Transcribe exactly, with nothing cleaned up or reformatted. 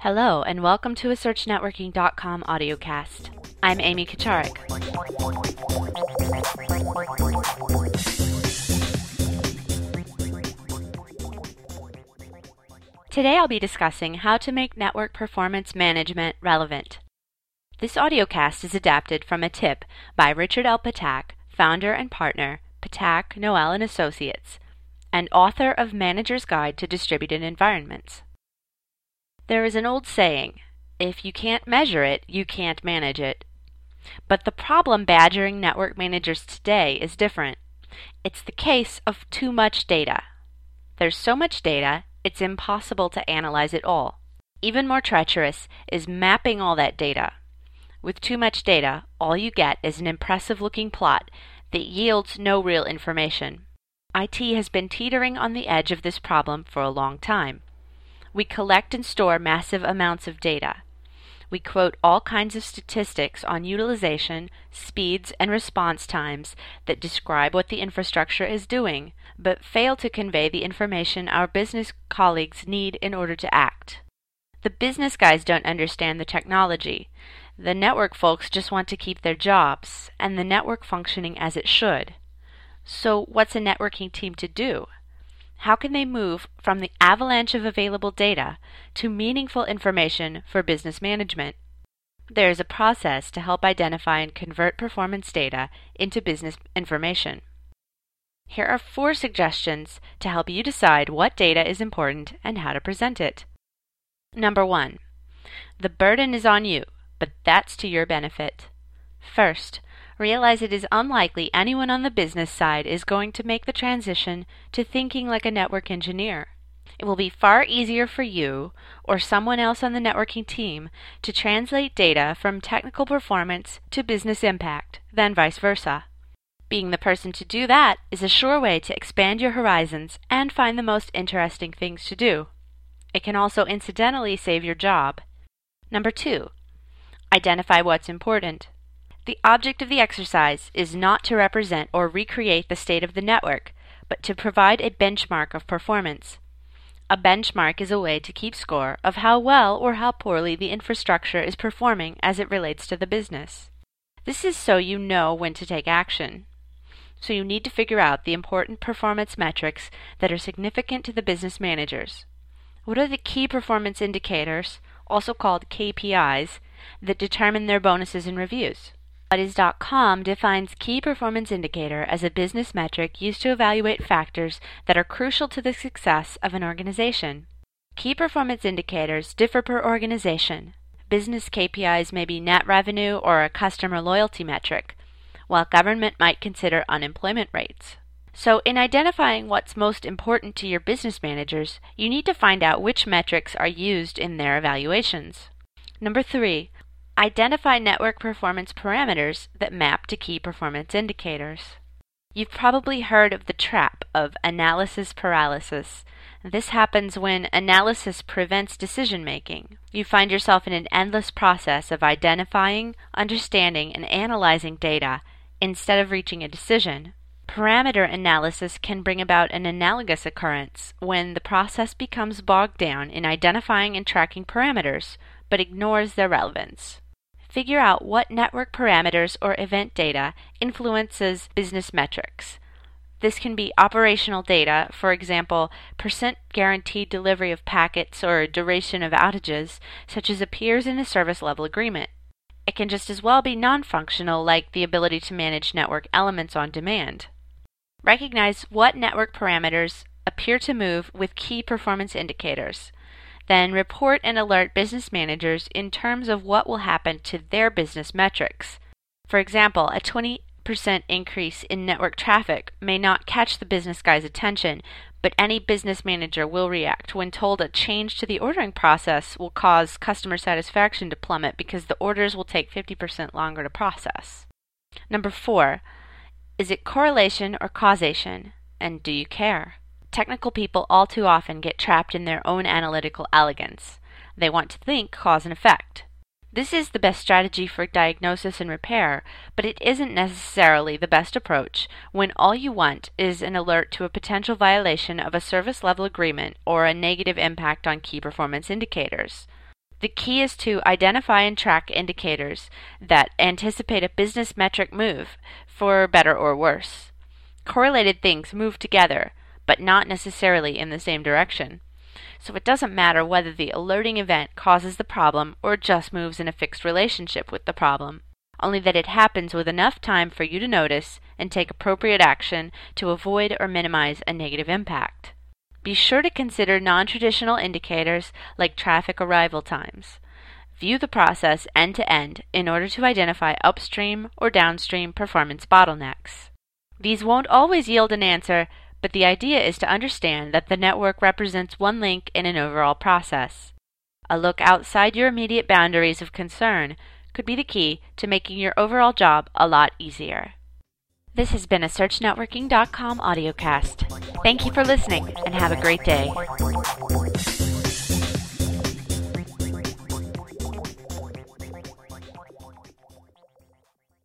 Hello, and welcome to a search networking dot com audiocast. I'm Amy Kacharik. Today I'll be discussing how to make network performance management relevant. This audiocast is adapted from a tip by Richard L. Patak, founder and partner, Patak, Noel and Associates, and author of Manager's Guide to Distributed Environments. There is an old saying, if you can't measure it, you can't manage it. But the problem badgering network managers today is different. It's the case of too much data. There's so much data, it's impossible to analyze it all. Even more treacherous is mapping all that data. With too much data, all you get is an impressive-looking plot that yields no real information. I T has been teetering on the edge of this problem for a long time. We collect and store massive amounts of data. We quote all kinds of statistics on utilization, speeds, and response times that describe what the infrastructure is doing, but fail to convey the information our business colleagues need in order to act. The business guys don't understand the technology. The network folks just want to keep their jobs, and the network functioning as it should. So what's a networking team to do? How can they move from the avalanche of available data to meaningful information for business management? There is a process to help identify and convert performance data into business information. Here are four suggestions to help you decide what data is important and how to present it. Number one, the burden is on you, but that's to your benefit. First, realize it is unlikely anyone on the business side is going to make the transition to thinking like a network engineer. It will be far easier for you or someone else on the networking team to translate data from technical performance to business impact than vice versa. Being the person to do that is a sure way to expand your horizons and find the most interesting things to do. It can also incidentally save your job. Number two, identify what's important. The object of the exercise is not to represent or recreate the state of the network, but to provide a benchmark of performance. A benchmark is a way to keep score of how well or how poorly the infrastructure is performing as it relates to the business. This is so you know when to take action. So you need to figure out the important performance metrics that are significant to the business managers. What are the key performance indicators, also called K P Is, that determine their bonuses and reviews? Buddies dot com defines key performance indicator as a business metric used to evaluate factors that are crucial to the success of an organization. Key performance indicators differ per organization. Business K P Is may be net revenue or a customer loyalty metric, while government might consider unemployment rates. So in identifying what's most important to your business managers, you need to find out which metrics are used in their evaluations. Number three, identify network performance parameters that map to key performance indicators. You've probably heard of the trap of analysis paralysis. This happens when analysis prevents decision making. You find yourself in an endless process of identifying, understanding, and analyzing data instead of reaching a decision. Parameter analysis can bring about an analogous occurrence when the process becomes bogged down in identifying and tracking parameters, but ignores their relevance. Figure out what network parameters or event data influences business metrics. This can be operational data, for example, percent guaranteed delivery of packets or duration of outages, such as appears in a service level agreement. It can just as well be non-functional, like the ability to manage network elements on demand. Recognize what network parameters appear to move with key performance indicators. Then report and alert business managers in terms of what will happen to their business metrics. For example, a twenty percent increase in network traffic may not catch the business guy's attention, but any business manager will react when told a change to the ordering process will cause customer satisfaction to plummet because the orders will take fifty percent longer to process. Number four, is it correlation or causation? And do you care? Technical people all too often get trapped in their own analytical elegance. They want to think cause and effect. This is the best strategy for diagnosis and repair, but it isn't necessarily the best approach when all you want is an alert to a potential violation of a service level agreement or a negative impact on key performance indicators. The key is to identify and track indicators that anticipate a business metric move, for better or worse. Correlated things move together, but not necessarily in the same direction. So it doesn't matter whether the alerting event causes the problem or just moves in a fixed relationship with the problem, only that it happens with enough time for you to notice and take appropriate action to avoid or minimize a negative impact. Be sure to consider non-traditional indicators like traffic arrival times. View the process end to end in order to identify upstream or downstream performance bottlenecks. These won't always yield an answer, but the idea is to understand that the network represents one link in an overall process. A look outside your immediate boundaries of concern could be the key to making your overall job a lot easier. This has been a Search Networking dot com audiocast. Thank you for listening and have a great day.